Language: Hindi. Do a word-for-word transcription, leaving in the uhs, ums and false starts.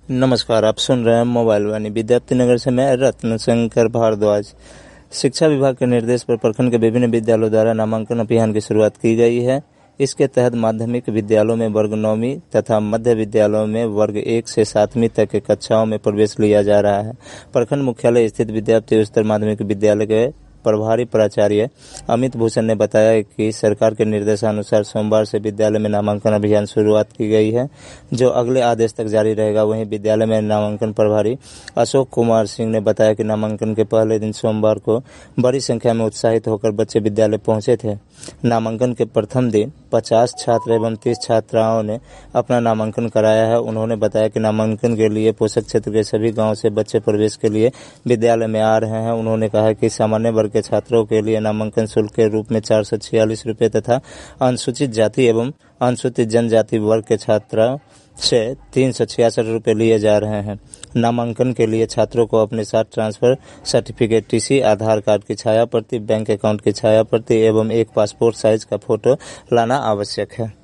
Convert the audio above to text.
नमस्कार, आप सुन रहे हैं मोबाइल वाणी। विद्यार्थी नगर से मैं रत्न शंकर भारद्वाज। शिक्षा विभाग के निर्देश पर प्रखंड के विभिन्न विद्यालयों द्वारा नामांकन अभियान की शुरुआत की गई है। इसके तहत माध्यमिक विद्यालयों में वर्ग नौवीं तथा मध्य विद्यालयों में वर्ग एक से सातवीं तक के कक्षाओं में प्रवेश लिया जा रहा है। प्रखंड मुख्यालय स्थित विद्यार्थी उच्चतर माध्यमिक विद्यालय के प्रभारी प्राचार्य अमित भूषण ने बताया कि सरकार के निर्देशानुसार सोमवार से विद्यालय में नामांकन अभियान शुरुआत की गई है, जो अगले आदेश तक जारी रहेगा। वहीं विद्यालय में नामांकन प्रभारी अशोक कुमार सिंह ने बताया कि नामांकन के पहले दिन सोमवार को बड़ी संख्या में उत्साहित होकर बच्चे विद्यालय पहुंचे थे। नामांकन के प्रथम दिन पचास छात्र एवं तीस छात्राओं ने अपना नामांकन कराया है। उन्होंने बताया कि नामांकन के लिए पोषक क्षेत्र के सभी गाँव से बच्चे प्रवेश के लिए विद्यालय में आ रहे हैं। उन्होंने कहा कि सामान्य वर्ग के छात्रों के लिए नामांकन शुल्क के रूप में चार सौ छियालीस रूपये तथा अनुसूचित जाति एवं अनुसूचित जनजाति वर्ग के छात्रों से तीन सौ छियासठ रूपये लिए जा रहे हैं। नामांकन के लिए छात्रों को अपने साथ transfer certificate, TC, Aadhaar card की छाया प्रति, बैंक अकाउंट की छाया प्रति एवं एक पासपोर्ट साइज का फोटो लाना आवश्यक है।